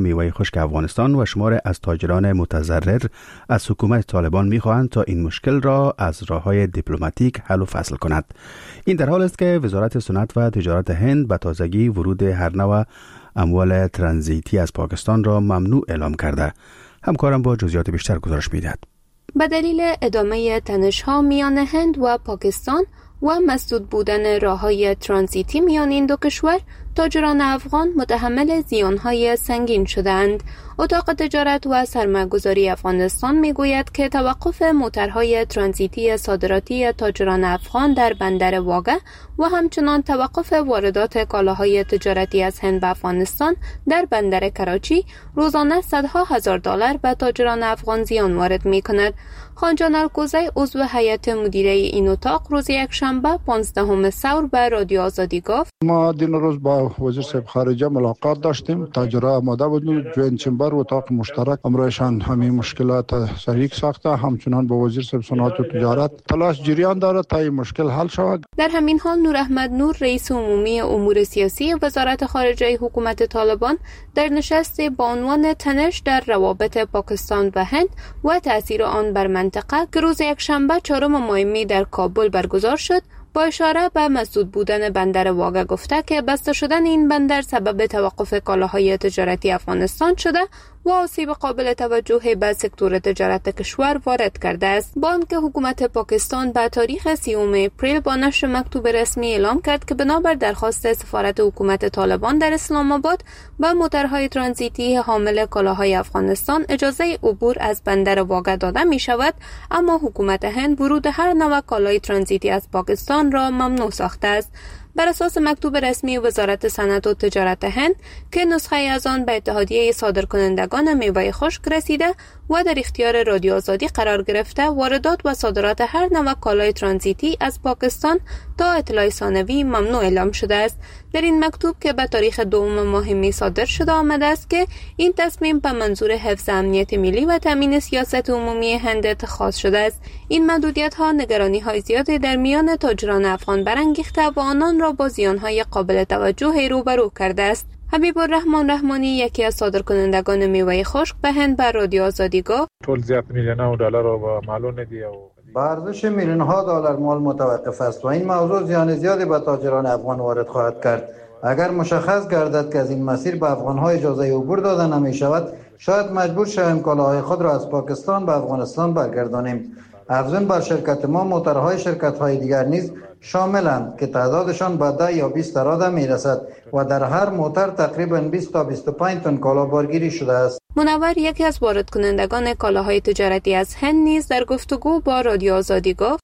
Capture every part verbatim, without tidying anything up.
میوه خشک افغانستان و شمار از تاجران متضرر از حکومت طالبان می‌خواهند تا این مشکل را از راه‌های دیپلماتیک حل و فصل کند. این در حال است که وزارت صنعت و تجارت هند به تازگی ورود هر نوع اموال ترانزیتی از پاکستان را ممنوع اعلام کرده. همکارم با جزئیات بیشتر گزارش می‌دهد. به دلیل ادامه تنش‌ها میان هند و پاکستان و مسدود بودن راه‌های ترانزیتی میان این دو کشور، تاجران افغان متحمل زیان‌های سنگین شدند. اتاق تجارت و سرمایه‌گذاری افغانستان میگوید که توقف موترهای ترانزیتی صادراتی تاجران افغان در بندر واگه و همچنان توقف واردات کالاهای تجارتی از هند به افغانستان در بندر کراچی روزانه صدها هزار دلار به تاجران افغان زیان وارد می‌کند. خانجان الکوزی عضو هیئت مدیره این اتاق روز یکشنبه پانزدهم ثور به رادیو آزادی گفت: ما دین روز با وزیر صاحب خارجه ملاقات داشتیم. تاجرها آماده بودند جوینت چمبر و اتاق مشترک امروزشان همین مشکلات شریک ساخته. همچنان با وزیر صاحب صنعت و تجارت تلاش جریان دارد تا این مشکل حل شود. در همین حال نور احمد نور رئیس عمومی امور سیاسی وزارت خارجه حکومت طالبان در نشستی با عنوان تنش در روابط پاکستان و هند و تأثیر آن بر منطقه که روز یکشنبه چهارم ماه می در کابل برگزار شد، با اشاره به مسدود بودن بندر واگه گفته که بسته شدن این بندر سبب توقف کالاهای تجارتی افغانستان شده و آسیب قابل توجهی به سکتور تجارت کشور وارد کرده است. با آنکه حکومت پاکستان به تاریخ سیوم اپریل با نشر مکتوب رسمی اعلام کرد که بنابر درخواست سفارت حکومت طالبان در اسلام آباد به موترهای ترانزیتی حامل کالاهای افغانستان اجازه عبور از بندر واگه داده می شود، اما حکومت هند ورود هر نوع کالای ترانزیتی از پاکستان را ممنوع ساخته است. بر اساس مکتوب رسمی وزارت صنعت و تجارت هند که نسخه از آن به اتحادیه صادرکنندگان میوه خشک رسیده و در اختیار رادیو آزادی قرار گرفته، واردات و صادرات هر نوع کالای ترانزیتی از پاکستان تا اطلاع ثانوی ممنوع اعلام شده است. در این مکتوب که به تاریخ دوم ماه می صادر شده آمده است که این تصمیم به منظور حفظ امنیت ملی و تامین سیاست عمومی هند اتخاذ شده است. این محدودیت ها نگرانی های زیادی در میان تاجران افغان برانگیخته و آنان را با زیان های قابل توجه روبرو کرده است. حبیب الرحمن رحمانی یکی از صادرکنندگان میوه خشک به هند بر رادیو آزادی گفت: ټول زیات میلیون‌ها دلار رو معلوم ندی او با ارزش میلیون ها دلار مال متوقف است و این موضوع زیان زیادی به تاجران افغان وارد خواهد کرد. اگر مشخص گردد که از این مسیر به افغان ها اجازه عبور داده نمی شود، شاید مجبور شویم کالاهای خود را از پاکستان به افغانستان برگردانیم. افزون بر شرکت ما موترهای شرکت های دیگر نیز شاملند که تعدادشان به ده یا بیست اراده می رسد و در هر موتر تقریباً بیست تا بیست و پنج تن کالا بارگیری شده است. منور یکی از وارد کنندگان کالاهای تجارتی از هند نیز در گفتگو با رادیو آزادی گفت: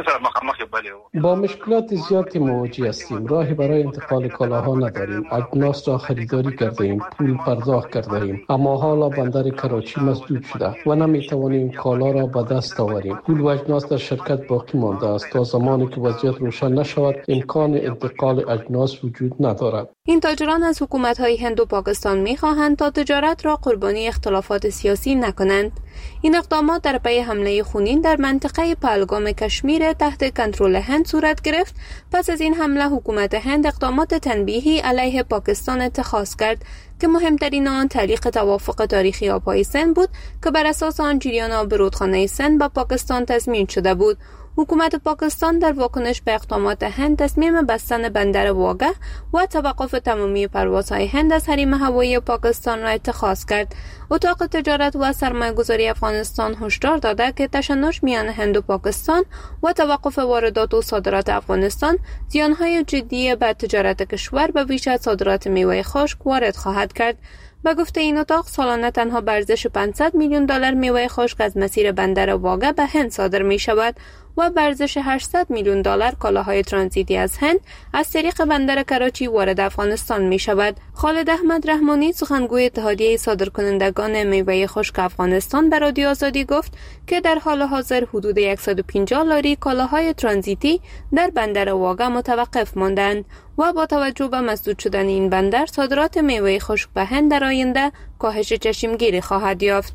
با مشکلات زیادی مواجه هستیم. راهی برای انتقال کالاها نداریم. اجناس را خریداری کرده ایم، پول پرداخت کرده ایم، اما حالا بندر کراچی مسدود شده و نمی توانیم کالا را به دست آوریم. پول و اجناس در شرکت باقی مانده است. تا زمانی که وضعیت روشن نشود امکان انتقال اجناس وجود ندارد. این تاجران از حکومت‌های هند و پاکستان می‌خواهند تا تجارت را قربانی اختلافات سیاسی نکنند. این اقدامات در پی حمله خونین در منطقه پهلگام کشمیر تحت کنترل هند صورت گرفت. پس از این حمله حکومت هند اقدامات تنبیهی علیه پاکستان اتخاذ کرد که مهمترین آن تعلیق توافق تاریخی آبهای سند بود که بر اساس آن جریان آب رودخانه سند به پاکستان تضمین شده بود. حکومت پاکستان در واکنش به اقدامات هند تصمیم بستن بندر واگه و توقف تمامی پروازهای هند از حریم هوایی پاکستان را اتخاذ کرد. اتاق تجارت و سرمایه‌گذاری افغانستان هشدار داده که تشنج میان هند و پاکستان و توقف واردات و صادرات افغانستان زیانهای جدی به تجارت کشور به ویژه صادرات میوه خشک وارد خواهد کرد. به گفته این اتاق سالانه تنها به ارزش پانصد میلیون دلار میوه خشک از مسیر بندر واگه به هند صادر می شود و به ارزش هشتصد میلیون دلار کالاهای ترانزیتی از هند از طریق بندر کراچی وارد افغانستان می شود. خالد احمد رحمانی سخنگوی اتحادیه صادرکنندگان میوه خشک افغانستان به رادیو آزادی گفت که در حال حاضر حدود صد و پنجاه لاری کالاهای ترانزیتی در بندر واگه متوقف ماندند و با توجه به مسدود شدن این بندر صادرات میوه خشک به هند در آینده کاهش چشمگیری خواهد یافت.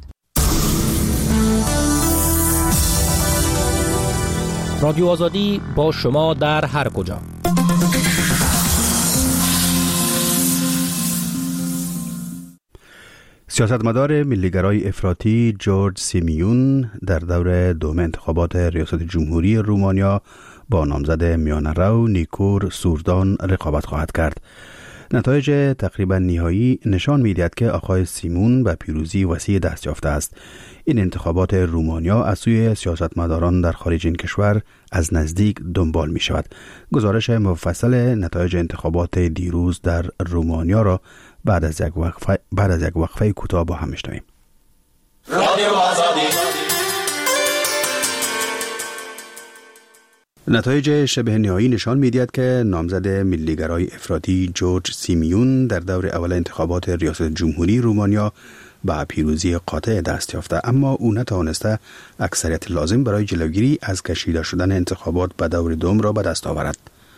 رادیو آزادی با شما در هر کجا. سیاستمدار ملیگرای افراطی جورج سیمیون در دور دوم انتخابات ریاست جمهوری رومانیا با نامزد میانه‌رو نیکور سوردان رقابت خواهد کرد. نتایج تقریبا نهایی نشان می‌دهد که آقای سیمون به پیروزی وسیع دست یافته است. این انتخابات رومانیا از سوی سیاستمداران در خارج این کشور از نزدیک دنبال می شود. گزارش مفصل نتایج انتخابات دیروز در رومانیا را بعد از یک وقفه بعد از یک وقفه کوتاه با هم میشنویم. نتایج شبه نهایی نشان می‌دهد که نامزد ملیگرای افراطی جورج سیمیون در دور اول انتخابات ریاست جمهوری رومانیا با پیروزی قاطع دست یافته، اما او نتوانسته اکثریت لازم برای جلوگیری از کشیده شدن انتخابات به دور دوم را به دست آورد.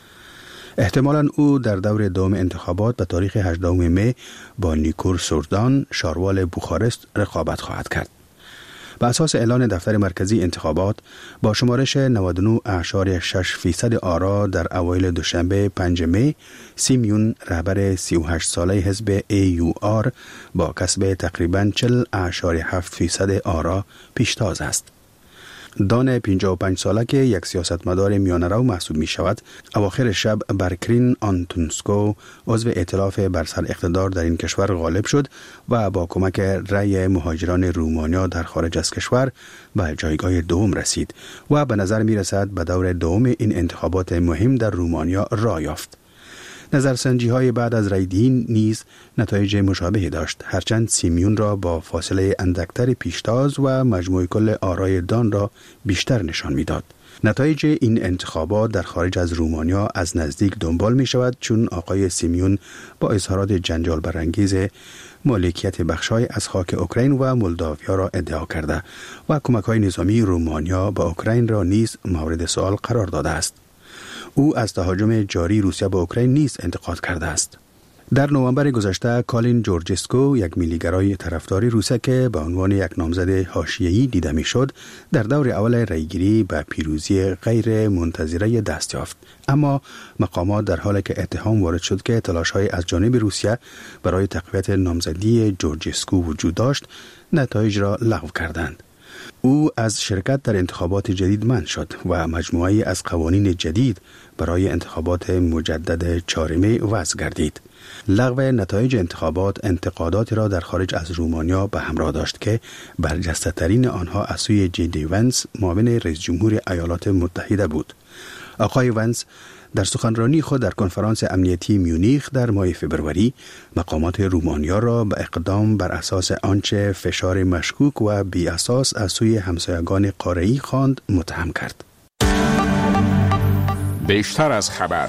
احتمالاً او در دور دوم انتخابات به تاریخ هجدهم می با نیکور سوردان شاروال بوخارست رقابت خواهد کرد. به اساس اعلان دفتر مرکزی انتخابات با شمارش نود و نه اعشاریه شش فیصد آرا در اوایل دوشنبه پنجم می، سیمیون رهبر سی و هشت ساله حزب ای یو آر با کسب تقریباً چهل اعشاریه هفت فیصد آرا پیشتاز است. دان پنجاه و پنج ساله که یک سیاستمدار میانه‌رو محسوب می شود، اواخر شب بر کرین آنتونسکو عضو ائتلاف بر سر اقتدار در این کشور غالب شد و با کمک رأی مهاجران رومانیا در خارج از کشور به جایگاه دوم رسید و به نظر می رسد به دور دوم این انتخابات مهم در رومانیا راه یافت. نظرسنجی های بعد از رای دهی نیز نتایج مشابهی داشت، هرچند سیمیون را با فاصله اندکتر پیشتاز و مجموع کل آرای دان را بیشتر نشان میداد. نتایج این انتخابات در خارج از رومانیا از نزدیک دنبال می شود، چون آقای سیمیون با اظهارات جنجال برانگیز مالکیت بخشای از خاک اوکراین و مولداویا را ادعا کرده و کمک‌های نظامی رومانیا به اوکراین را نیز مورد سوال قرار داده است. او از تهاجم جاری روسیه به اوکراین نیز انتقاد کرده است. در نوامبر گذشته کالین جورجسکو، یک ملیگرای طرفداری روسیه که به عنوان یک نامزد حاشیه‌ای دیده میشد، در دور اول رایگیری به پیروزی غیر منتظره دست یافت، اما مقامات در حالی که اتهام وارد شد که تلاش‌های از جانب روسیه برای تقویت نامزدی جورجسکو وجود داشت، نتایج را لغو کردند. او از شرکت در انتخابات جدید منع شد و مجموعه‌ای از قوانین جدید برای انتخابات مجدد چهارم می وضع گردید. لغو نتایج انتخابات انتقاداتی را در خارج از رومانیا به همراه داشت که برجسته‌ترین آنها از سوی جی دی ونس، معاون رئیس جمهور ایالات متحده بود. آقای ونس در سخنرانی خود در کنفرانس امنیتی میونیخ در ماه فبروری مقامات رومانیا را به اقدام بر اساس آنچه فشار مشکوک و بی اساس از سوی همسایگان قاره‌ای خواند متهم کرد. بیشتر از خبر.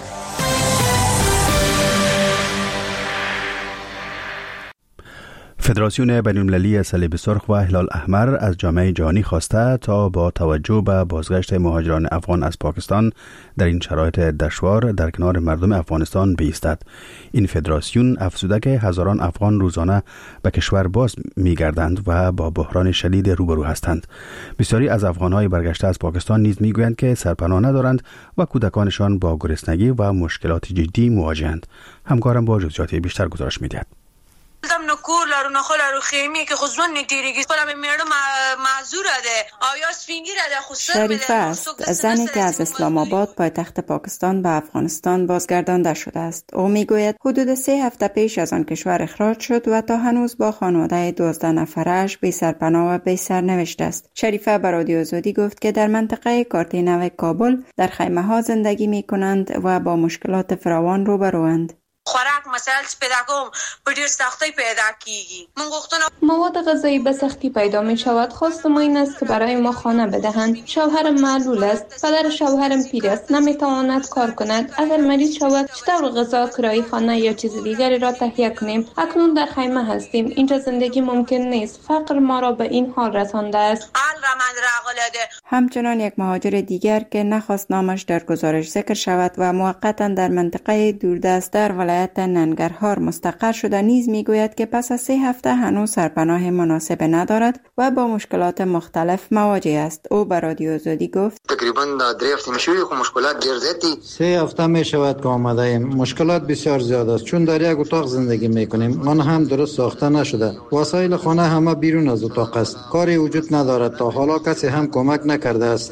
فدراسیون بین‌المللی صلیب سرخ و هلال احمر از جامعه جهانی خواسته تا با توجه به بازگشت مهاجران افغان از پاکستان در این شرایط دشوار در کنار مردم افغانستان بایستد. این فدراسیون افزوده که هزاران افغان روزانه به کشور باز می‌گردند و با بحران شدید روبرو هستند. بسیاری از افغان‌های برگشته از پاکستان نیز می‌گویند که سرپناه ندارند و کودکانشان با گرسنگی و مشکلات جدی مواجهند. همکارم با جزئیات بیشتر گزارش می‌دهد. دم نو کور لارو نه خلارو خیمی که خودزون نتیریگی خودم میردم معذور ده آیا سفینگی ده خود شریفه است، زنی که از اسلام آباد پایتخت پاکستان به افغانستان بازگردانده شده است. او میگوید حدود سه هفته پیش از آن کشور اخراج شد و تا هنوز با خانواده دوازده نفرش بی سرپناه و بی سرنوشت است. شریفه به رادیو آزادی گفت که در منطقه کارتینو کابل در خیمه ها زندگی می کنند و با مشکلات فراوان روبروند. خوراک مسائل پیدا کوم په ډیر سختۍ پیدا کیږي. من غوښتنه مواد غذایی به سختی پیدا می شود. خواست ما این است که برای ما خانه بدهند. شوهرم معلول است. پدر شوهرم پیر است، نمیتواند کار کند. اگر مریض شود چطور غذا، کرایه خانه یا چیز دیگری را تهیه کنیم؟ اکنون در خیمه هستیم. اینجا زندگی ممکن نیست. فقر ما را به این حال رسانده است. حال من راغله. همچنان یک مهاجر دیگر که نخواست نامش در گزارش ذکر شود و موقتا در منطقه دوردست در ولایت ننگرهار مستقر شده نیز میگوید که پس از سه هفته هنوز سرپناه مناسب ندارد و با مشکلات مختلف مواجه است. او به رادیو آزادی گفت تقریبا در هفته میشوی خو مشکلات ډیر زیاتی سه هفته می شود که آمده ایم. مشکلات بسیار زیاد است چون در یک اتاق زندگی میکنیم. آن هم درست ساخته نشده. وسایل خانه همه بیرون از اتاق است. کاری وجود ندارد. تا حالا کسی هم کمک نکرده است.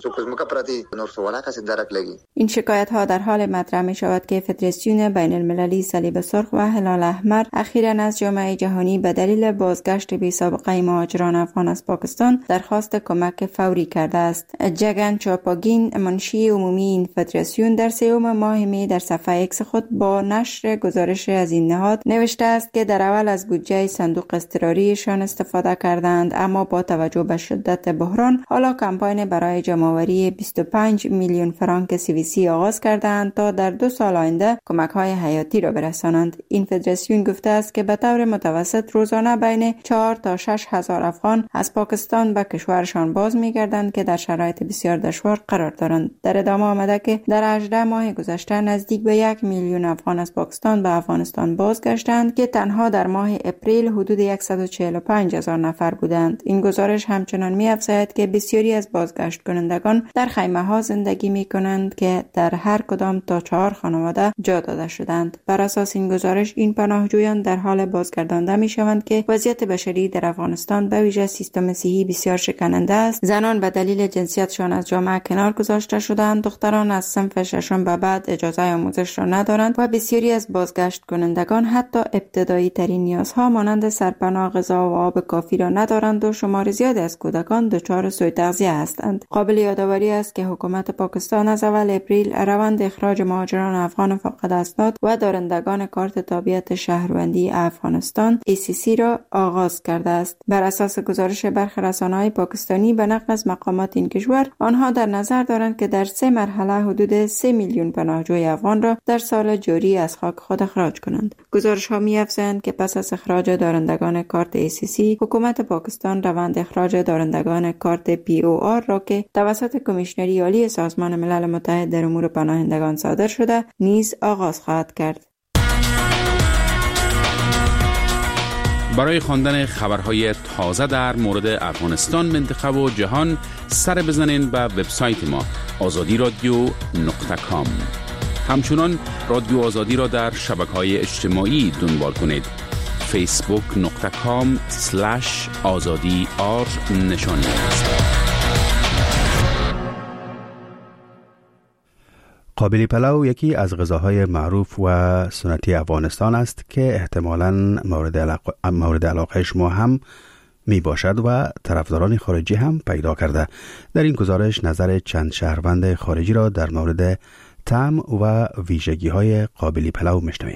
این شکایت ها در حال مطرح می شود که فدراسیون بین المللی صلیب سرخ و هلال احمر اخیراً از جامعه جهانی به دلیل بازگشت بی سابقه مهاجران افغان از پاکستان درخواست کمک فوری کرده است. جگن چاپاگین منشی عمومی این فدراسیون در سوم ماه می در صفحه ایکس خود با نشر گزارش از این نهاد نوشته است که در اول از بودجه صندوق اضطراریشان استفاده کردند، اما با توجه به شدت بحران حالا کمپاین برای جمع‌آوری بیست و پنج میلیون فرانک سی وی سی آغاز کردند تا در دو سال آینده کمک‌های حیاتی را برسانند. این فدراسیون گفته است که به طور متوسط روزانه بین چهار تا شش هزار افغان از پاکستان به کشورشان باز می‌گردند که در شرایط بسیار دشوار قرار دارند. در ادامه آمده که در هجده ماه گذشته نزدیک به یک میلیون افغان از پاکستان به افغانستان بازگشتند که تنها در ماه اپریل حدود صد و چهل و پنج هزار نفر بودند. این گزارش همچنان می‌افزاید که بسیاری از بازگشت کنندگان در خیمه‌ها زندگی می‌کنند که در هر کدام تا چهار خانواده جا داده شدند. بر اساس این گزارش این پناهجویان در حال بازگردانده می‌شوند که وضعیت بشری در افغانستان به ویژه سیستم صحی بسیار شکننده است. زنان به دلیل جنسیتشان از جامعه کنار گذاشته شدند، دختران از صنف ششم به بعد اجازه آموزش را ندارند و بسیاری از بازگشت کنندگان حتی ابتدایی ترین نیازها مانند سرپناه، غذا و آب کافی را ندارند و شمار زیادی از کودکان دچار سوء تغذیه هستند. قابل یادآوری است که حکومت پاکستان از اول اپریل روند اخراج مهاجران افغان فاقد اسناد و دارندگان کارت تابعیت شهروندی افغانستان ای سی سی را آغاز کرده است. بر اساس گزارش برخی رسانه‌های پاکستانی به نقل از مقامات این کشور، آنها در نظر دارند که در سه مرحله حدود سه میلیون پناهجوی افغان را در سال جاری از خاک خود اخراج کنند. گزارش‌ها می‌افزایند که پس از اخراج دارندگان کارت ای سی سی، حکومت پاکستان روند اخراج دارندگان کارت پی او آر را که توسط کمیشنری عالی سازمان ملل متحد در امور پناهندگان صادر شده نیز آغاز خواهد کرد. برای خواندن خبرهای تازه در مورد افغانستان، منطقه و جهان سر بزنین به وبسایت ما آزادی رادیو نقطه کام. همچنان رادیو آزادی را در شبکه‌های اجتماعی دنبال کنید. فیسبوک نقطه کام سلش آزادی آر نشانی است. قابلی پلو یکی از غذاهای معروف و سنتی افغانستان است که احتمالاً مورد علاقه, مورد علاقه شما هم می باشد و طرفداران خارجی هم پیدا کرده. در این گزارش نظر چند شهروند خارجی را در مورد طعم و ویژگی های قابلی پلو میشنویم.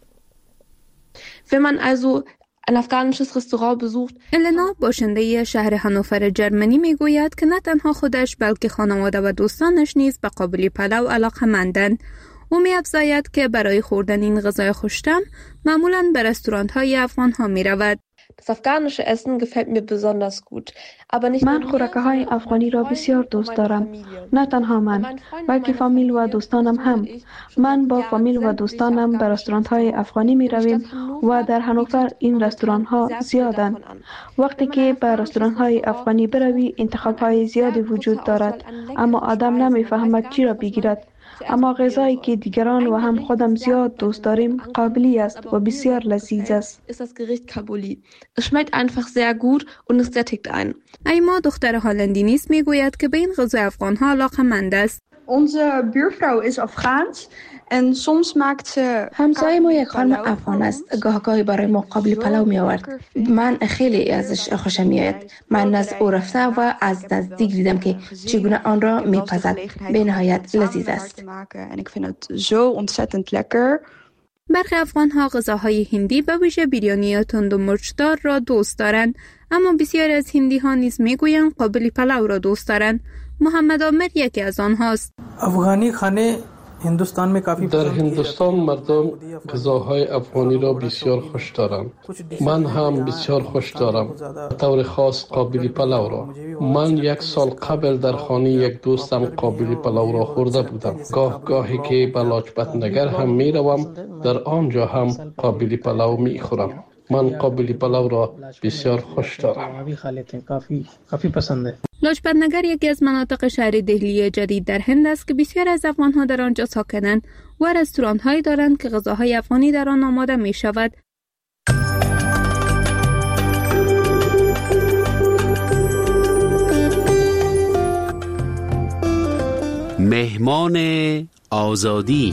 Wenn man also ein afghanisches Restaurant besucht. النا باشنده شهر هانوفر جرمنی میگوید که نه تنها خودش بلکه خانواده و دوستانش نیز به قابلی پلو علاقه‌مندند. او می‌افزاید که برای خوردن این غذای خوش‌طعم معمولاً به رستوران‌های افغان ها می‌رود. Das afghanische Essen gefällt mir besonders gut. Aber nicht من خوراک‌های افغانی را بسیار دوست دارم. نه تنها من، بلکه فامیل و دوستانم هم. من با فامیل و دوستانم به رستوران‌های افغانی می‌رویم و در هانوفر این رستوران‌ها زیادند. وقتی که به رستوران‌های افغانی بروی، انتخاب‌های زیادی وجود دارد، اما آدم نمی‌فهمد چی را بگیرد. اما غذایی که دیگران و هم خودم زیاد دوست داریم قابلی است و بسیار لذیذ است. ist das Gericht Kabuli. Es schmeckt einfach sehr gut und es sättigt einen. ایما دختر هالندی نیز میگوید که به این غذای افغان‌ها علاقه‌مند است. Onze buurvrouw is Afghaans en soms maakt ze همسایه ما یک خانم افغان است. گاهگاهی برای ما قابلی پلو می آورد. من خیلی ازش خوشم میآید. من نزد او رفته و از نزدیک دیدم که چگونه آن را میپزد. به نهایت لذیذ است. en ik vind het zo ontzettend lekker. برخی افغان‌ها غذاهای هندی به ویژه بیریانی تند و مرچدار را دوست دارند، اما بسیاری از هندی‌ها نیز میگویند قابلی پلو را دوست دارند. محمد عامر یکی از آنهاست. افغانی خانه हिंदुस्तान में काफी در هندوستان مردم غذاهای افغانی را بسیار خوش دارند. من هم بسیار خوش دارم. طور خاص قابلی پلو را. من یک سال قبل در خانه یک دوستم قابلی پلو را خورده بودم. گاه گاهی که به لاجبت نگر هم می روم، در آنجا هم قابلی پلو می خورم. من قابلی پلو را بسیار خوش دارم. لاجپت نگر یکی از مناطق شهر دهلی جدید در هند است که بسیار از افغان‌ها در آنجا ساکنند و رستوران‌هایی دارند که غذاهای افغانی در آن آماده می شود. مهمان آزادی.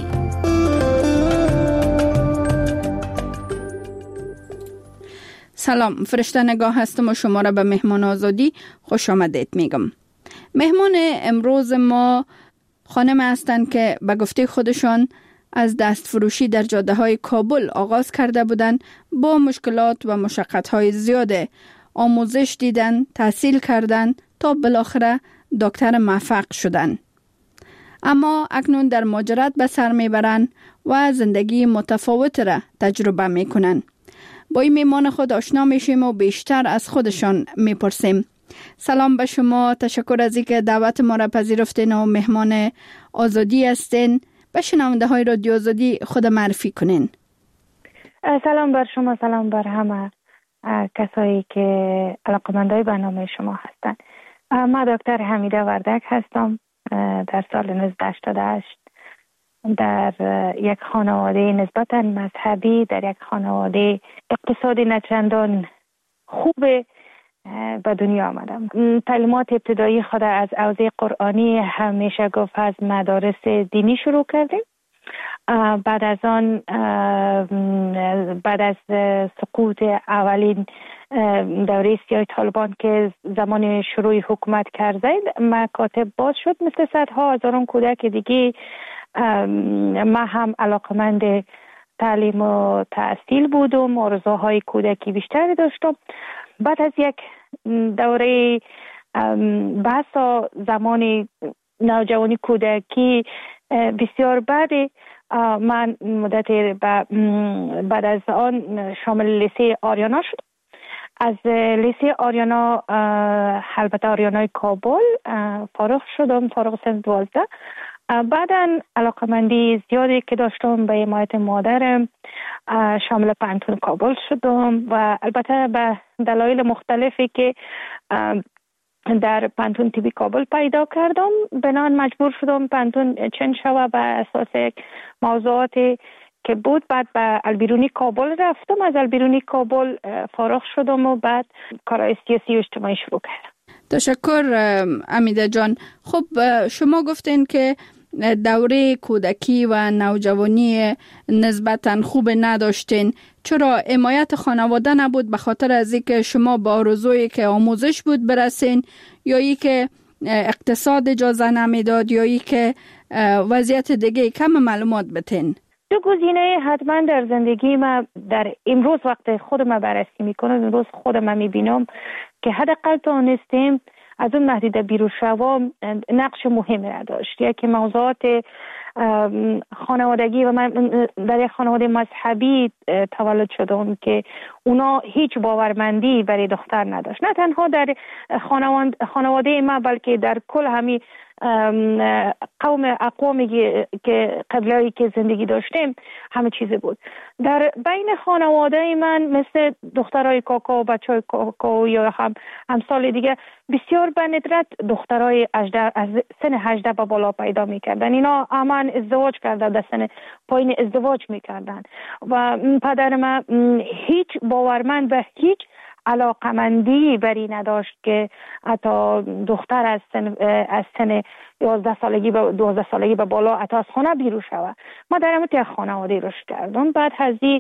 سلام، فرشته نگاه هستم و شما را به مهمان آزادی خوش آمدید میگم. مهمان امروز ما خانم هستند که به گفته خودشان از دست فروشی در جاده های کابل آغاز کرده بودند. با مشکلات و مشقت های زیاد آموزش دیدن، تحصیل کردن تا بالاخره دکتر موفق شدن. اما اکنون در مهاجرت به سر میبرند و زندگی متفاوت را تجربه میکنند. با این میمان خود آشنا میشیم و بیشتر از خودشان میپرسیم. سلام به شما، تشکر از اینکه دعوت ما را پذیرفتین و مهمان آزادی هستین. به شنونده های رادیو آزادی خود معرفی کنین. سلام بر شما، سلام بر همه کسایی که علاقه‌مندای برنامه شما هستند. من دکتر حمیده وردک هستم. در سال نوزده هشتاد و هشت در یک خانواده نسبتاً مذهبی، در یک خانواده اقتصادی نچندان خوب به دنیا آمدم. تعلیمات ابتدایی خود از حوزه قرآنی همیشه گفت از مدارس دینی شروع کردیم. بعد از آن بعد از سقوط اولین دوره سیاه طالبان که زمان شروع حکومت کرده مکاتب باز شد، مثل صدها هزاران کودک دیگه ما هم علاقمند تعلیم و تحصیل بودم، آرزوهای کودکی بیشتری داشتم. بعد از یک دوره بحثا زمان نوجوانی کودکی بسیار بعد من مدت بعد از آن شامل لیسه آریانا شد. از لیسه آریانا البته آریانای کابل فارغ شدم، فارغ سن دوازده. بعداً علاقمندی زیادی که داشتم به حمایت مادرم شامل پانتون کابل شدم و البته به دلایل مختلفی که در پانتون تیبی کابل پیدا کردم بنان مجبور شدم پانتون چنج شوه به اساس موضوعاتی که بود. بعد به البیرونی کابل رفتم، از البیرونی کابل فارغ شدم و بعد کارهای سیاسی و اجتماعی شروع کردم. تشکر امیده جان. خب شما گفتین که دوره کودکی و نوجوانی نسبتاً خوب نداشتین. چرا حمایت خانواده نبود؟ به خاطر از اینکه شما با آرزویی که آموزش بود برسین، یا ای که اقتصاد اجازه نمیداد، یا ای که وضعیت دیگه؟ کم معلومات بتین. دو گزینه حتما در زندگی ما در امروز وقت خودم بررسی میکنم، امروز خودم میبینم که حداقل تونستیم از اون محدوده بیرون شوم نقش مهمی را داشت. یکی موضوعات خانوادگی و من در یک خانواده مذهبی تولد شدم که اونا هیچ باورمندی برای دختر نداشت، نه تنها در خانواده ما بلکه در کل همین قوم اقوامی که قبلایی که زندگی داشتیم همه چیزی بود. در بین خانواده من مثل دخترای کاکا و بچهای کاکا یا هم همسال دیگه بسیار به ندرت دخترای از سن هجده به بالا پیدا میکردن. اینا همان ازدواج کرده، در سن پایین ازدواج میکردن و پدر من هیچ باورمند به هیچ علاقمندی بری نداشت که حتی دختر از سن از سن یازده سالگی به دوازده سالگی به بالا حتی از خانه بیرون شود. ما در همون یک خانواده رشد کردم. بعد از این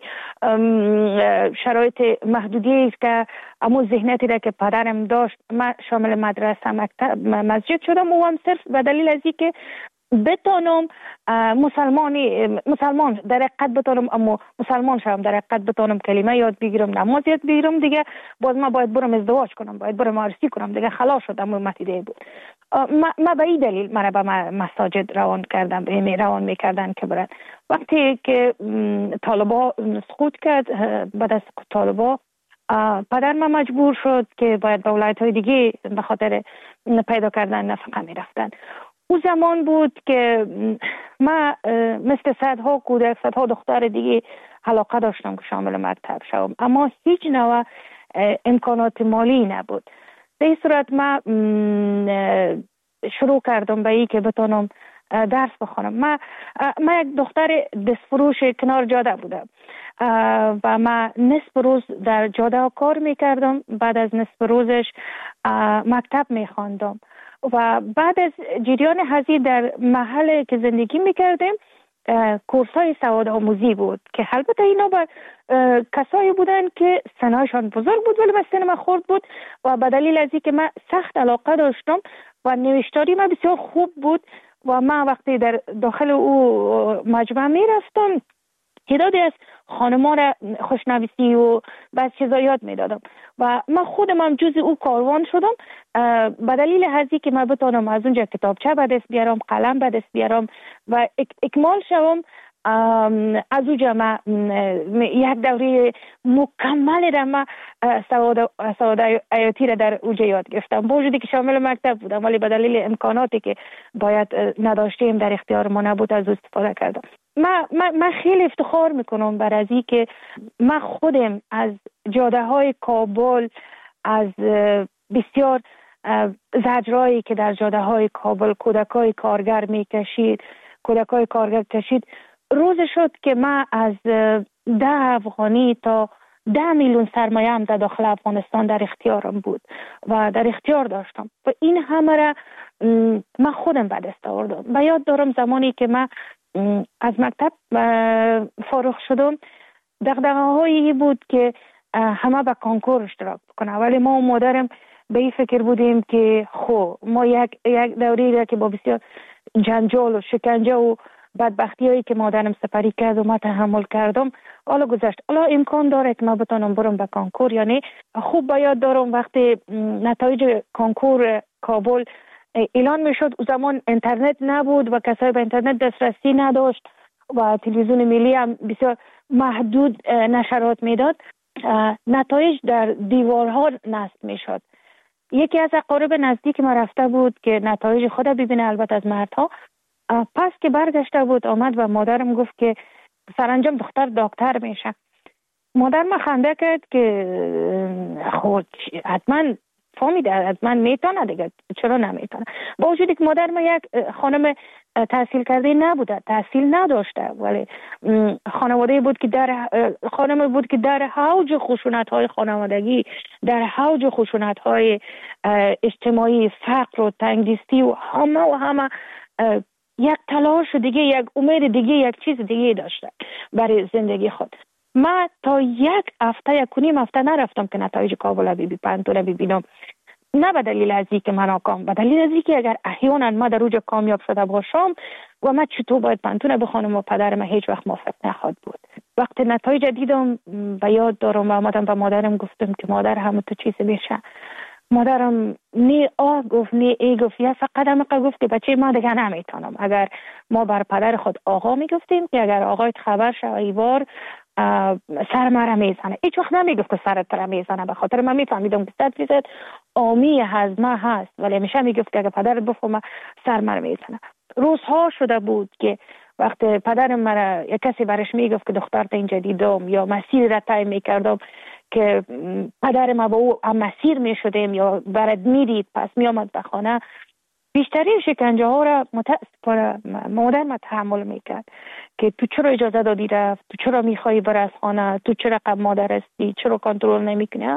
شرایط محدودی که امو ذهنیتی را که پدرم داشت، من شامل مدرسه مکتب مسجد شدم و هم صرف به دلیل از اینکه بتونم مسلمانی مسلمان در حقیقت بتونم اما مسلمان شدم، در حقیقت بتونم کلمه یاد بگیرم، نماز یاد بگیرم، دیگه باز ما باید برم ازدواج کنم، باید برم عروسی کنم، دیگه خلاص شدم. اون متیده بود. ما به این دلیل من به مساجد روان کردم، می روان میکردن که برن. وقتی که طالبا سقوط کرد، بعد از سقوط طالبا پدر ما مجبور شد که باید به ولایت های دیگه به خاطر پیدا کردن نفقه می رفتن. او زمان بود که ما مثل صدها کودک، صدها دختر دیگه علاقه داشتم که شامل مکتب شوم، اما هیچ نوع امکانات مالی نبود. در این صورت ما شروع کردم به این که بتونم درس بخونم. ما ما یک دختر دستفروش کنار جاده بودم و ما نصف روز در جاده کار میکردم، بعد از نصف روزش مکتب میخواندم و بعد از جریان هزی در محل که زندگی میکردیم کورس های سواد آموزی بود که البته اینا با کسایی بودن که سنایشان بزرگ بود ولی به سن من خورد بود و به دلیل از اینکه من سخت علاقه داشتم و نوشتاری من بسیار خوب بود و من وقتی در داخل او مجمع می رفتم تعدادی از خانما را خوشنویسی و بعض چیزا یاد می دادم و من خودم هم جز او کاروان شدم به دلیل هزی که من بتانم از اونجا کتابچه به دست بیارم، قلم به دست بیارم و اک اکمال شوم. از اونجا من یک دوره مکمل را من سواد سواد حیاتی را در اونجا یاد گرفتم، با وجودی که شامل مکتب بودم ولی به دلیل امکاناتی که باید نداشتیم در اختیار ما نبود از استفاده کردم. من من خیلی افتخار میکنم بر از این که من خودم از جاده های کابل، از بسیار زجرایی که در جاده های کابل کودکای کارگر میکشید کودکای کارگر کشید روز شد که من از ده افغانی تا ده میلیون سرمایه هم در داخل افغانستان در اختیارم بود و در اختیار داشتم و این همه را من خودم به دست آوردم. و یاد دارم زمانی که من از مکتب فارغ شدم دغدغه‌هایی بود که همه به کنکور اشتراک بکنه، ولی ما و مادرم به این فکر بودیم که خب ما یک یک دوری را که با بسیار جنجال و شکنجه و بدبختی هایی که مادرم سپری کرد و ما تحمل کردم حالا گذشت، حالا امکان داره که ما بتونم برم به کنکور. یعنی خوب به یاد دارم وقتی نتایج کنکور کابل اعلان می شد، او زمان اینترنت نبود و کسایی به اینترنت دسترسی نداشت و تلویزیون ملی هم بسیار محدود نشرات میداد، نتایج در دیوارها نصب می شد. یکی از اقارب نزدیک ما رفته بود که نتایج خود ببینه، البته از مردها. پس که برگشته بود آمد و مادرم گفت که سرانجام دختر دکتر میشه. مادر ما خنده کرد که خود حتما فهمیده، حتما میتونه دیگه، چرا نمیتونه؟ با وجودی که مادر ما یک خانم تحصیل کرده نبوده، تحصیل نداشته، ولی خانواده بود که در خانم بود که در حوج خشونت های خانوادگی، در حوج خشونت های اجتماعی، فقر و تنگدستی و همه و همه یک تلاش دیگه، یک امید دیگه، یک چیز دیگه داشته برای زندگی خود. من تا یک هفته یک کنیم هفته نرفتم که نتایج کابل بی پنتون ببینم، نه به دلیل از اینکه من ناکام، به دلیل از اینکه اگر احیانا ما در اوج کامیاب شده باشم و من چطور باید پنتون بخونم و پدرم هیچ وقت موافق نخواهد بود. وقتی نتایج دیدم به یاد دارم و آمدم به مادرم گفتم که مادر همه تو چیز میشه. مادرم نی آه گفت نی ای گفت، یا فقط هم گفت که بچه ما دیگه نمیتونم. اگر ما بر پدر خود آقا میگفتیم که اگر آقایت خبر شه ایوار سر مرا میزنه، هیچ وقت نمیگفت که سرت را میزنه، به خاطر من میفهمیدم که صد فیصد آمی هضمه هست، ولی همیشه میگفت که اگر پدرت بفهمه سر مرا میزنه. روزها شده بود که وقت پدرم مرا یک کسی برش میگفت که دخترت اینجا دیدم یا مسیر را طی میکردم که پدر ما با او هم مسیر میشدیم یا برد میدید پس میامد به خانه، بیشترین شکنجه ها را متاسفانه مادر ما تحمل میکرد که تو چرا اجازه دادی رفت، تو چرا میخوایی بر از خانه، تو چرا قبل مادر هستی، چرا کنترل نمیکنی.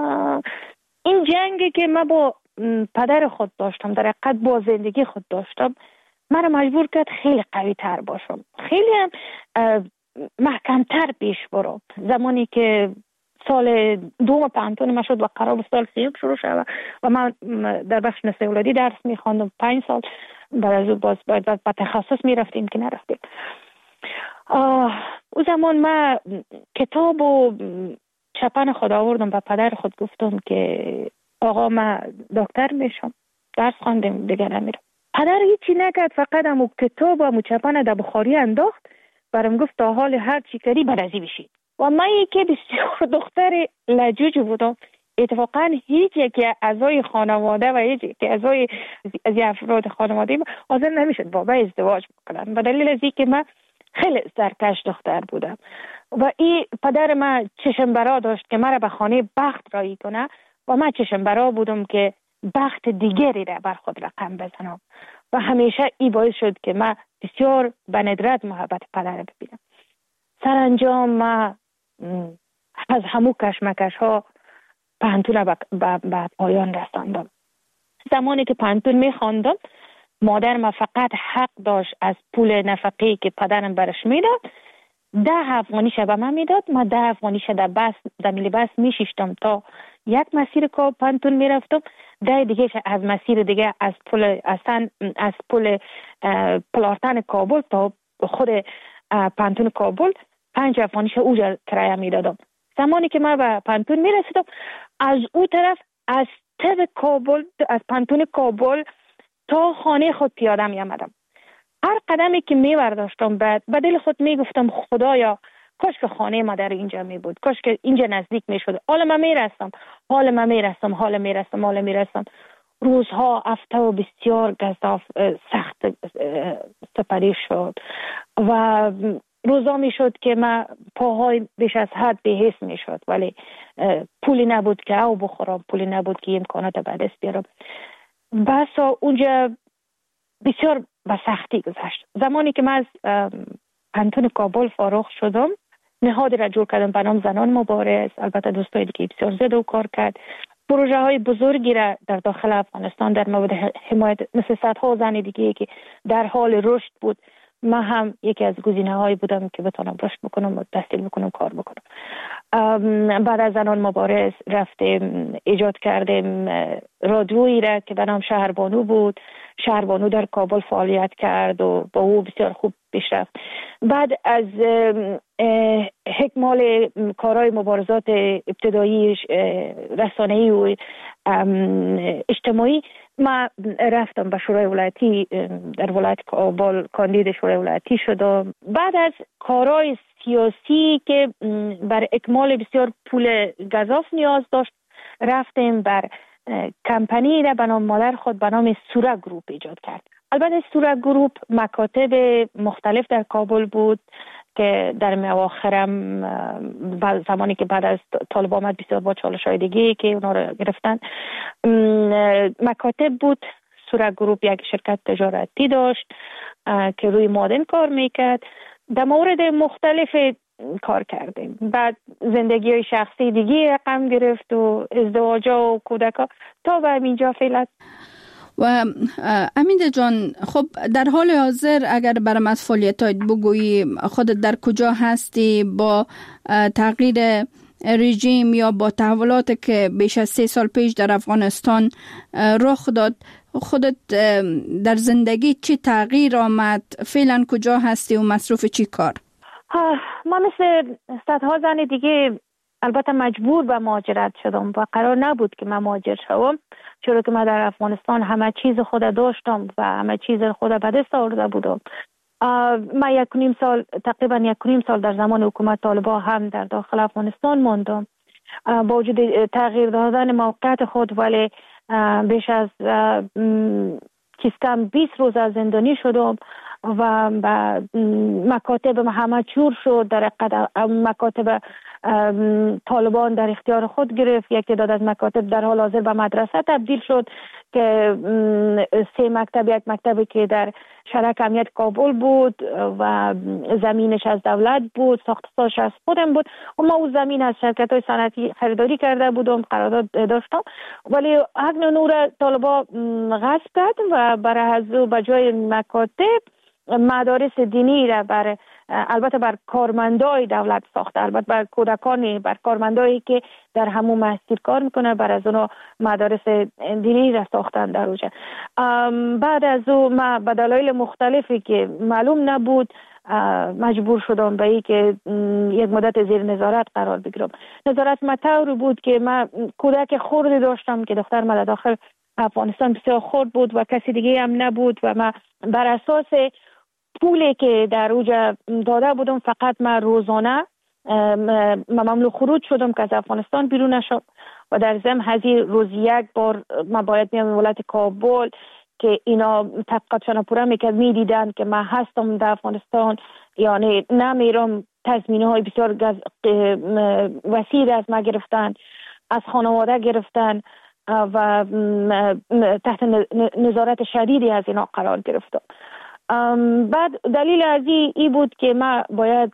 این جنگی که من با پدر خود داشتم، در حقیقت با زندگی خود داشتم، من مجبور کرد خیلی قوی تر باشم، خیلی هم محکمتر پیش برم. زمانی که سال دوم پانتون ما شد و قرار سال سیوم شروع شد و من در بخش نسل اولادی درس میخواندم پنج سال، بعد از اون باز باید با تخصص میرفتیم که نرفتیم. او زمان من کتاب و چپن خود آوردم و پدر خود گفتم که آقا من دکتر میشم، درس خواندم دیگه نمیرم. پدر هیچی نکرد، فقط همو کتاب و همو چپن در بخاری انداخت، برام گفت تا حال هر چی کردی برازی بشید. و من یکی بسیار دختر لجوج بودم، اتفاقا هیچ یکی اعضای خانواده و هیچ یکی اعضای از افراد خانواده حاضر نمیشد با من ازدواج بکنن، به دلیل از اینکه من خیلی سرکش دختر بودم و این پدر من چشم برا داشت که مرا به خانه بخت رایی کنه و من چشم برا بودم که بخت دیگری را بر خود رقم بزنم و همیشه این باعث شد که من بسیار به ندرت محبت پدر ببینم. سرانجام من از همو کشمکش ها پانتون را به پایان رساندم. زمانی که پانتون می خواندم، مادر ما فقط حق داشت از پول نفقه‌ای که پدرم برش میداد ده افغانی به من میداد. ما ده افغانی در بس در میلی بس میشیشتم تا یک مسیر که پانتون میرفتم، ده دیگه از مسیر دیگه از پل اصلا از پل پلارتن کابل تا خود پانتون کابل پنج افغانیش اوجا کرایه میدادم. زمانی که من به پانتون میرسیدم، از او طرف از تب کابل از پانتون کابل تا خانه خود پیاده می آمدم. هر قدمی که می برداشتم بعد به دل خود می گفتم خدایا کاش که خانه مادر اینجا می بود، کاش که اینجا نزدیک می شد. حالا من می رستم حالا من می رستم حالا می رستم حالا می رستم روزها هفته و بسیار گزاف سخت سپری شد و روزا می شد که من پاهای بیش از حد بی‌حس می شد، ولی پولی نبود که او بخورم، پولی نبود که امکانات به دست بیارم. بسا اونجا بسیار به سختی گذشت. زمانی که من از پانتون کابل فارغ شدم، نهادی را جور کردم به نام زنان مبارز. البته دوستایی که بسیار زیاد و کار کرد، پروژه های بزرگی را در داخل افغانستان در مورد حمایت مثل صدها زن دیگه که در حال رشد بود، من هم یکی از گزینه هایی بودم که بتونم رشد بکنم و تحصیل بکنم، کار بکنم. بعد از زنان مبارز رفتیم ایجاد کردیم رادیویی را که به نام شهربانو بود. شهربانو در کابل فعالیت کرد و با او بسیار خوب پیش رفت. بعد از اکمال کارهای مبارزات ابتدایی رسانه‌ای و اجتماعی، ما رفتم به شورای ولایتی در ولایت کابل کاندید شورای ولایتی شدم. بعد از کارهای سیاسی که بر اکمال بسیار پول گزاف نیاز داشت، رفتیم بر کمپانی را به نام مادر خود به نام سوره گروپ ایجاد کرد. البته سوره گروپ مکاتب مختلف در کابل بود که در مواخرم زمانی که بعد از طالب آمد بسیار با چالش‌های دیگه که اونا رو گرفتن مکاتب بود. سوره گروپ یک شرکت تجارتی داشت که روی مادن کار میکرد. در مورد مختلف کار کردیم. بعد زندگی های شخصی دیگه رقم گرفت و ازدواجا و کودکا تا به اینجا فعلا. و امیده جان، خب در حال حاضر اگر برام از فعالیتات بگویی، خودت در کجا هستی با تغییر رژیم یا با تحولاتی که بیش از سه سال پیش در افغانستان رخ داد، خودت در زندگی چی تغییر آمد؟ فعلا کجا هستی و مصروف چی کار؟ ما مثل صدها زن دیگه البته مجبور به مهاجرت شدم و قرار نبود که من مهاجر شوم، چرا که من در افغانستان همه چیز خود داشتم و همه چیز خود به دست آورده بودم. من یک و نیم سال تقریبا یک و نیم سال در زمان حکومت طالبان هم در داخل افغانستان ماندم. با وجود تغییر دادن موقعیت خود، ولی بیش از چیز کم بیست روز از زندانی شدم و مکاتب محمد چور شد. در مکاتب طالبان در اختیار خود گرفت. یک تعداد از مکاتب در حال حاضر به مدرسه تبدیل شد که سه مکتب، یک مکتبی که در شرک امنیت کابل بود و زمینش از دولت بود، ساختش از خودم بود و ما او زمین از شرکت های صنعتی خریداری کرده بودم، قرارداد داشتم، ولی حق نور طالبان غصب کرد و برای از او به جای مکاتب مدارس دینی را بر البته بر کارمندای دولت ساخته، البته بر کودکانی، بر کارمندایی که در همون مسجد کار میکنه، بر از اونها مدارس دینی را ساختن در اوجه. بعد از او ما به دلایل مختلفی که معلوم نبود مجبور شدم به این که یک مدت زیر نظارت قرار بگیرم. نظارت مطور بود که من کودک خردی داشتم که دختر من داخل افغانستان بسیار خرد بود و کسی دیگه هم نبود و ما بر اساس پولی که در اوجا داده بودم فقط من روزانه مملو خروج شدم که از افغانستان بیرون نشم و در ضمن هزی روز یک بار ما باید میام ولایت کابل که اینا تحقیقات شناپوره میکرد میدیدن که من هستم در افغانستان، یعنی نمیرم. تضمینه های بسیار وسیع از ما گرفتن، از خانواده گرفتن و تحت نظارت شدیدی از اینا قرار گرفتم. بعد دلیل از ای بود که ما باید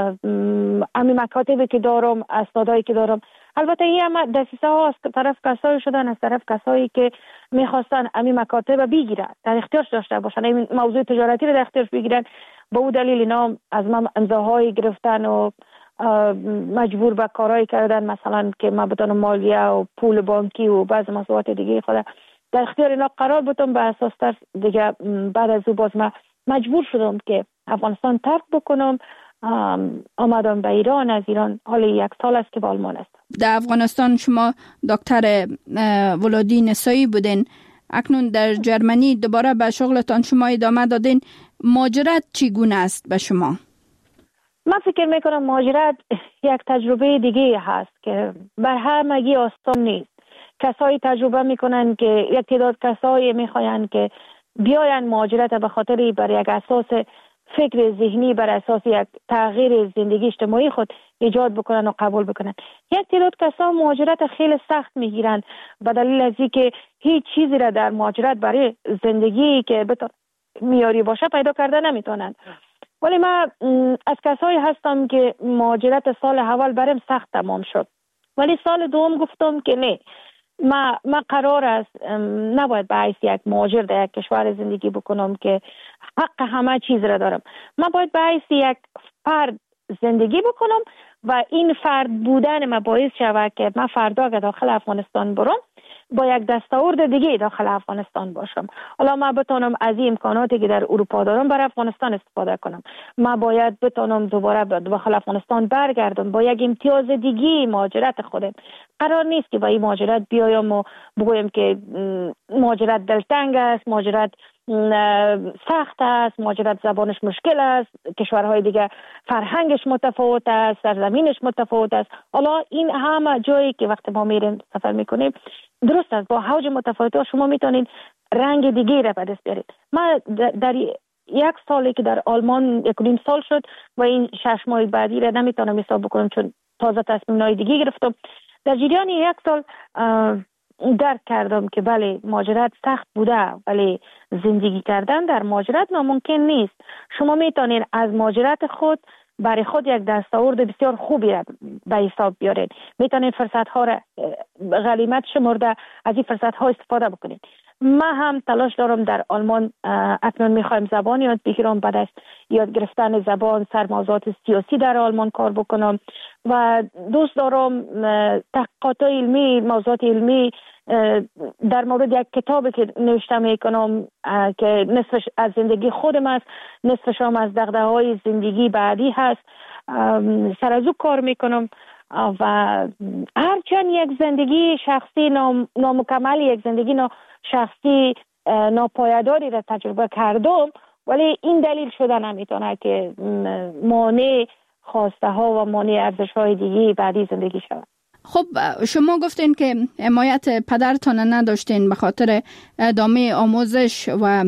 امی مکاتبی که دارم، اسنادایی که دارم، البته این هم دسیسه ها از طرف کسایی شدن، از طرف کسایی که میخواستن امی مکاتب بگیرن، در اختیارش داشته باشن، این موضوع تجارتی رو در اختیارش بگیرن. با او دلیل اینا از من امضاهایی گرفتن و مجبور به کارهایی کردن، مثلا که من بتونم مالیه و پول بانکی و بعض مسئولیت دیگه خود در اختیار اینا قرار بودم. به اساس تر دیگه بعد از او باز من مجبور شدم که افغانستان ترک بکنم. آمدم به ایران. از ایران حالا یک سال است که به آلمان هستم. در افغانستان شما دکتر ولادی نسایی بودین، اکنون در جرمنی دوباره به شغلتان شما ادامه دادین. مهاجرت چگونه است به شما؟ من فکر میکنم مهاجرت یک تجربه دیگه هست که بر همگی آسان نیست. کسایی تجربه میکنن که یک تعداد کسایی میخواین که بیاین مهاجرت به خاطر بر یک اساس فکر ذهنی، بر اساس یک تغییر زندگی اجتماعی خود ایجاد بکنن و قبول بکنن. یک تعداد کسا مهاجرت خیلی سخت میگیرن به دلیل از اینکه هیچ چیزی را در مهاجرت برای زندگی که بتون میاری باشه پیدا کرده نمیتونن. ولی من از کسایی هستم که مهاجرت سال اول برام سخت تمام شد، ولی سال دوم گفتم که نه، ما ما قرار است نباید به حیث یک مهاجر در یک کشور زندگی بکنم که حق همه چیز را دارم. ما باید به حیث یک فرد زندگی بکنم و این فرد بودن ما باعث شود که من فردا که داخل افغانستان برم با یک دستاورد دیگه داخل افغانستان باشم. حالا ما بتونم از این امکاناتی که در اروپا دارم برای افغانستان استفاده کنم. ما باید بتونم دوباره داخل افغانستان برگردم با یک امتیاز دیگه مهاجرت خودم. قرار نیست که با این مهاجرت بیایم و بگویم که مهاجرت دلتنگ است، مهاجرت سخت است، مهاجرت زبانش مشکل است، کشورهای دیگه فرهنگش متفاوت است، سرزمینش متفاوت است. حالا این همه جایی که وقتی ما میریم سفر میکنیم درست است، با حوج متفاوت شما میتونید رنگ دیگه را به دست بیارید. من در یک سالی که در آلمان یک نیم سال شد و این شش ماه بعدی را نمیتونم حساب بکنم چون تازه تصمیم‌های دیگه گرفتم. در جریان یک سال درک کردم که بله مهاجرت سخت بوده، ولی زندگی کردن در مهاجرت ناممکن نیست. شما میتونید از مهاجرت خود برای خود یک دستاورد بسیار خوبی را به حساب بیارید. میتونید فرصت ها را غنیمت شمرده از این فرصت ها استفاده بکنید. من هم تلاش دارم در آلمان اکنون میخوایم زبان یاد بگیرم، بعد از یاد گرفتن زبان سرموضوعات سیاسی در آلمان کار بکنم و دوست دارم تحقیقات علمی، موضوعات علمی در مورد یک کتابی که نوشته میکنم که نصفش از زندگی خودم است، نصفش هم از دغدغه‌های زندگی بعدی هست، سر از او کار میکنم و هرچند یک زندگی شخصی نامکمل، یک زندگی شخصی ناپایداری را تجربه کردم، ولی این دلیل شده نمیتونه که مانع خواسته ها و مانع ارزش های دیگه بعدی زندگی شود. خب شما گفتین که حمایت پدرتان نداشتین به خاطر ادامه آموزش و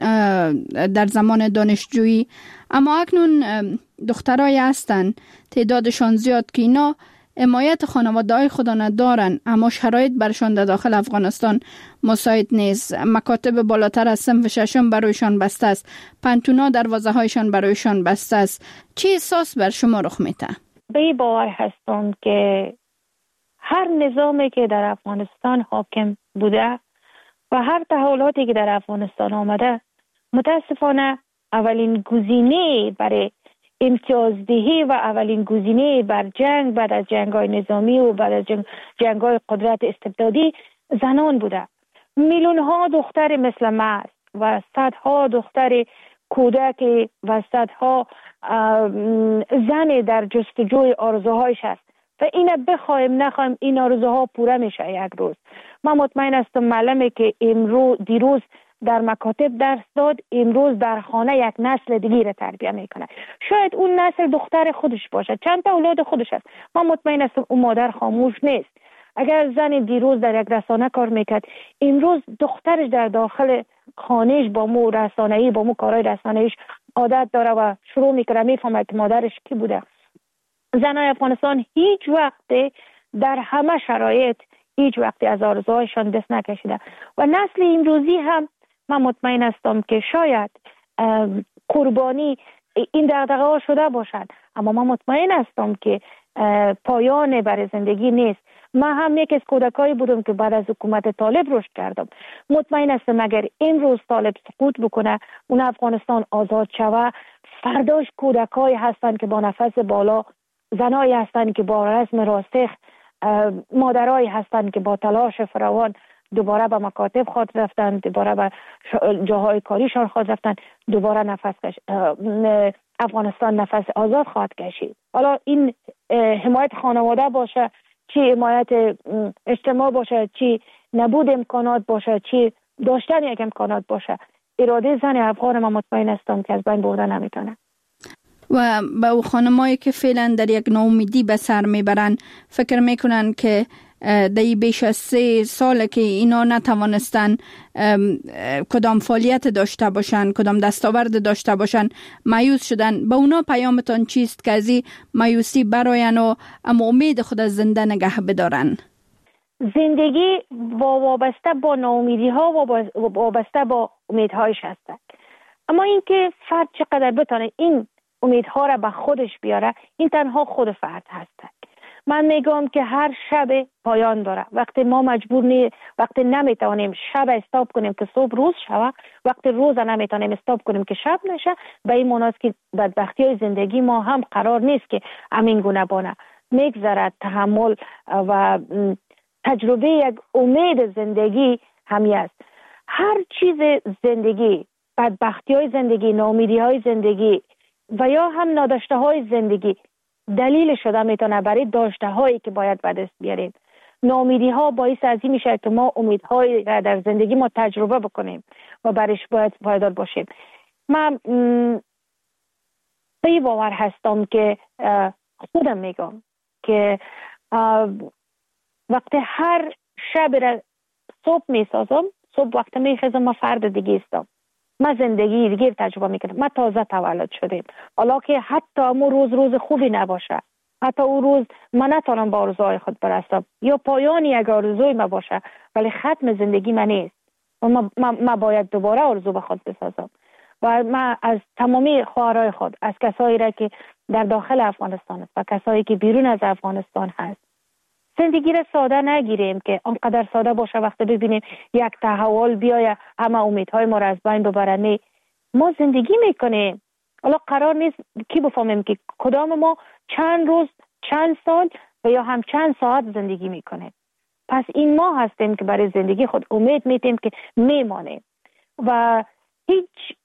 در زمان دانشجویی، اما اکنون دخترای هستن تعدادشان زیاد که اینا حمایت خانواده‌های خود ندارن، اما شرایط برشان در داخل افغانستان مساعد نیست. مکاتب بالاتر از صنف ششم برایشان بسته است، پنتونا دروازه‌هایشان برایشان بسته است. چه احساس بر شما رخ میده؟ به این باور هستم که هر نظامی که در افغانستان حاکم بوده و هر تحولاتی که در افغانستان آمده، متاسفانه اولین گزینه برای امتیازدهی و اولین گزینه بر جنگ بعد از جنگ‌های نظامی و بعد از جنگ جنگ‌های قدرت استبدادی زنان بوده. میلیون ها دختر مثل ما و صدها دختر کودک و صدها زن در جستجوی آرزوهایش است، و اینا بخوایم نخوایم این آرزوها پوره میشه یک روز. من مطمئن هستم معلمی که امروز دیروز در مکاتب درس داد امروز در خانه یک نسل دیگه را تربیت میکنه. شاید اون نسل دختر خودش باشه، چند تا اولاد خودش هست. من مطمئن هستم اون مادر خاموش نیست. اگر زن دیروز در یک رسانه کار میکرد امروز دخترش در داخل خانهش با مو رسانه‌ای با مو کارهای رسانه‌ایش عادت داره و شروع میکنه میفهمه که مادرش کی بوده. زنای افغانستان هیچ وقت در همه شرایط هیچ وقت از آرزوهایشان دست نکشیده و نسل امروزی هم من مطمئن هستم که شاید قربانی این دغدغه ها شده باشد، اما من مطمئن هستم که پایان برای زندگی نیست. من هم یک از کودکایی بودم که بعد از حکومت طالب رشد کردم. مطمئن هستم اگر امروز طالب سقوط بکنه اون افغانستان آزاد شوه، فرداش کودکایی هستند که با نفس بالا، زنایی هستند که با رسم راسخ، مادرایی هستند که با تلاش فراوان دوباره به مکاتب خود رفتن، دوباره به جاهای کاریشان خود رفتن، دوباره نفس کش... افغانستان نفس آزاد خواهد کشید. حالا این حمایت خانواده باشه، چی حمایت اجتماع باشه، چی نبود امکانات باشه، چی داشتن یک امکانات باشه، اراده زن افغان ما مطمئن هستم که از بین برده نمیتونه. و به او خانمایی که فعلا در یک ناامیدی به سر میبرن فکر میکنن که در بیش از سه سال که اینا نتوانستن کدام فعالیت داشته باشن، کدام دستاورد داشته باشن، مایوس شدن. به اونا پیامتان چیست که از این مایوسی براین و اما امید خود از زنده نگه بدارن؟ زندگی وابسته با ناامیدی ها و وابسته با امیدهایش هستند، اما اینکه فرد چقدر بتونه این امیدها را به خودش بیاره این تنها خود فرد هست. من میگم که هر شب پایان داره. وقتی ما مجبور نی وقتی نمیتونیم شب استاپ کنیم که صبح روز شوه، وقتی روز نمیتونیم استاپ کنیم که شب نشه، به این معناست که بدبختی های زندگی ما هم قرار نیست که همین گونه بانه. میگذرد تحمل و تجربه یک امید زندگی همی است. هر چیز زندگی، بدبختی های زندگی، ناامیدی های زندگی و یا هم ناداشته های زندگی دلیل شده میتونه برای داشته هایی که باید به دست بیاریم. ناامیدی ها باعث از این میشه که ما امیدهایی را در زندگی ما تجربه بکنیم و برش باید پایدار باشیم. من به باور هستم که خودم میگم که وقتی هر شب را صبح میسازم، صبح وقتی میخیزم ما فرد دیگه استم، ما زندگی دیگه تجربه میکنم. ما تازه تولد شدیم، حالا که حتی امو روز روز خوبی نباشه، حتی اون روز من نتونم با آرزوهای خود برسم یا پایانی یک آرزوی ما باشه، ولی ختم زندگی من نیست و ما, ما, ما باید دوباره آرزو به خود بسازم. و من از تمامی خواهرای خود، از کسایی را که در داخل افغانستان است و کسایی که بیرون از افغانستان هست، زندگی را ساده نگیریم که آنقدر ساده باشه وقتی ببینیم یک تحول بیاید همه امیدهای ما را از بین ببره. نه، ما زندگی میکنیم. حالا قرار نیست کی بفهمیم که کدام ما چند روز، چند سال و یا هم چند ساعت زندگی میکنیم. پس این ما هستیم که برای زندگی خود امید میتیم که میمانیم و هیچ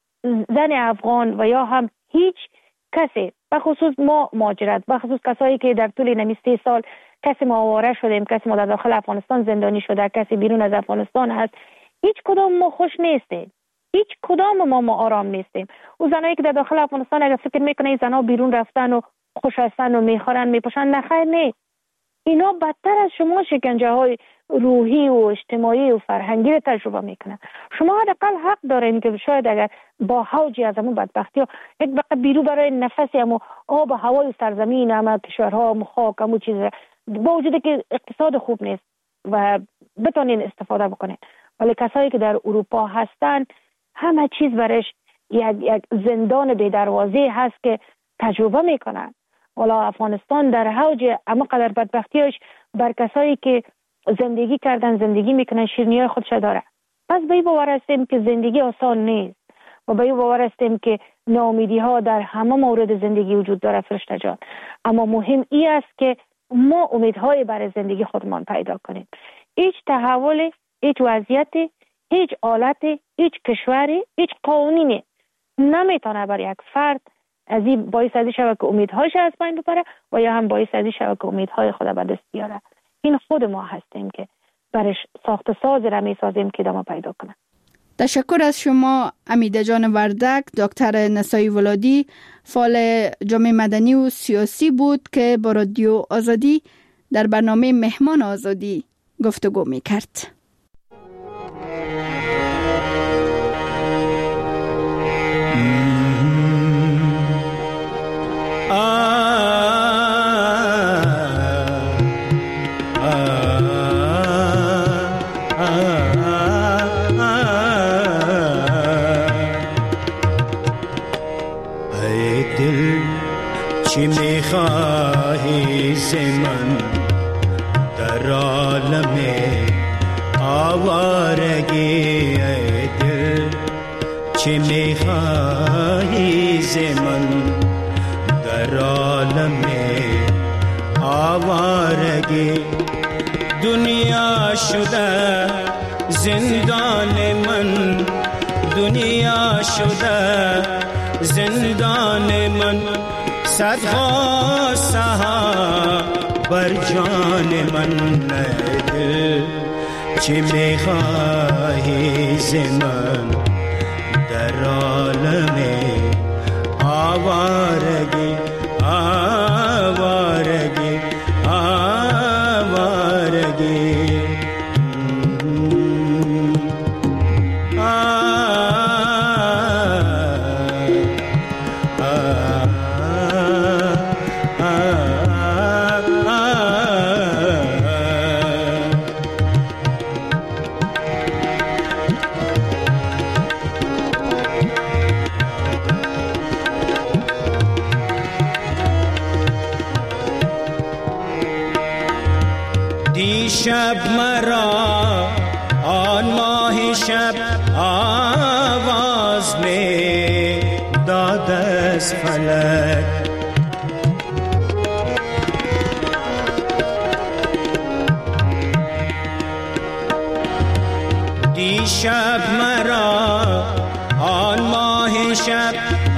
زن افغان و یا هم هیچ کسی، بخصوص ما مهاجرت، بخصوص کسایی که در طول نمی سه سال کسی ما آواره شدیم، کسی ما در داخل افغانستان زندانی شده، کسی بیرون از افغانستان هست، هیچ کدام ما خوش نیستیم، هیچ کدام ما ما آرام نیستیم. او زنایی که در داخل افغانستان اگر فکر میکنه این زنها بیرون رفتن و خوش هستن و میخورن میپوشن، نخیر نیست. اینا بدتر از شما شکنجه های روحی و اجتماعی و فرهنگی رو تجربه میکنن. شما حداقل حق دارین که شاید اگر با حوجی از همون بدبختی ها یک وقت بیرو برای نفسی همون آب و هوای سرزمین همه کشورها همون خاک همون چیز با وجود که اقتصاد خوب نیست و بتونین استفاده بکنین، ولی کسایی که در اروپا هستن همه چیز برش یک, یک زندان بی دروازه هست که تجربه میکنن. والا افغانستان در حوج اما قدر بدبختیش بر کسایی که زندگی کردن زندگی میکنن شیرینی خودش داره. پس به این باور هستیم که زندگی آسان نیست و به این باور هستیم که ناامیدی ها در همه مورد زندگی وجود داره فرشته جان، اما مهم ای است که ما امیدهای برای زندگی خودمان پیدا کنیم. هیچ تحول، هیچ وضعیت، هیچ حالت، هیچ کشوری، هیچ قانونی نمیتونه بر یک فرد از این باعث از شود که امیدهاش از بین ببره و یا هم باعث از شود که امیدهای خود به دست بیاره. این خود ما هستیم که برش ساخت ساز را می سازیم که ادامه پیدا کنه. تشکر از شما امیده جان وردک. دکتر نسایی ولادی فعال جامعه مدنی و سیاسی بود که با رادیو آزادی در برنامه مهمان آزادی گفتگو می کرد. چی میخواهی ز من در عالم آوارگی؟ ای دل چی میخواهی ز من در عالم آوارگی؟ دنیا شده زندان من، دنیا شده زندان من، صدها سها بر جان من. دل چی میخواهی ز من در عالم آوارگی؟ آوارگی آوارگی شب مرا آن ماه شب آواز می داد از فلک، دیشب مرا آن ماه شب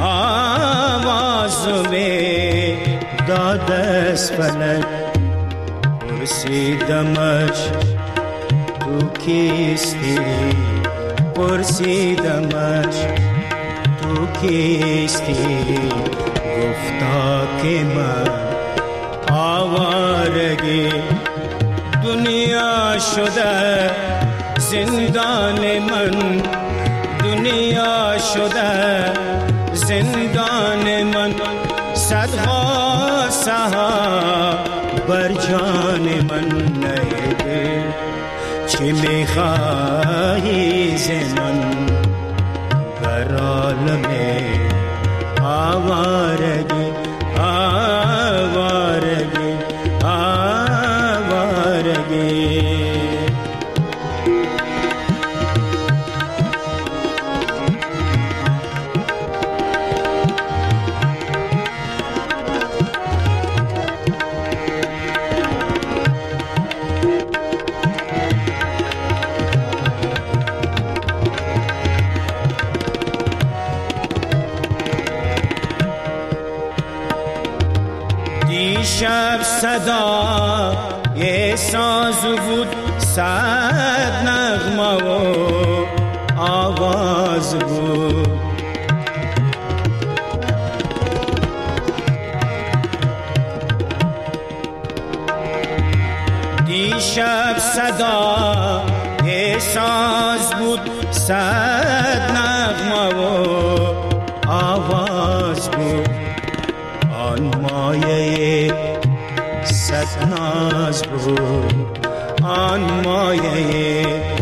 آواز می داد از فلک. پرسیدمش تو کیستی، پرسیدمش تو کیستی، گفتا که من آوارگی. دنیا شده زندان من، دنیا شده زندان من، صدها سها بر جان من. نیده چی میخواهی ز من در عالم آوارگی؟ آوارگی آوارگی شب صدا یه سازو بود، صد نغمه و آواز بود. دیشب صدا یه ساز بود، صد نغمه و آواز بود. آن مایه صدناز بود، آن مایه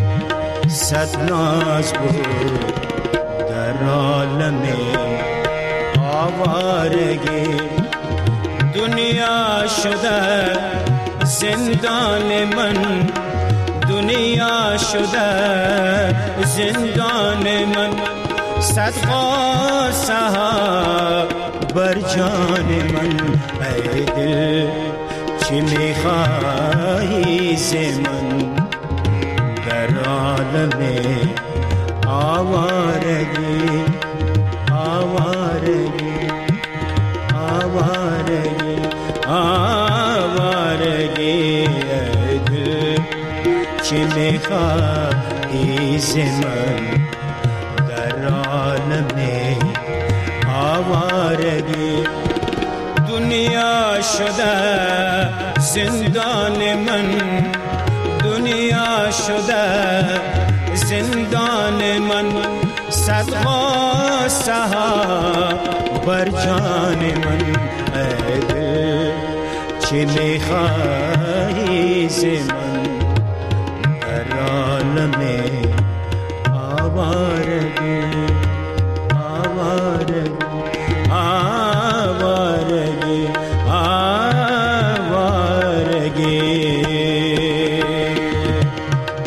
صدناز بود، در عالم آوارگی. دنیا شده زندان من، دنیا شده زندان من، صدقا سها بر جان من. ای دل چی میخواهی ز من در عالم آوارگی؟ آوارگی میخواهی ز من در عالم آوارگی؟ دنیا شده زندان من، دنیا شده زندان من، صد غصه ها بر جان من. ای دل چه میخواهی ز من؟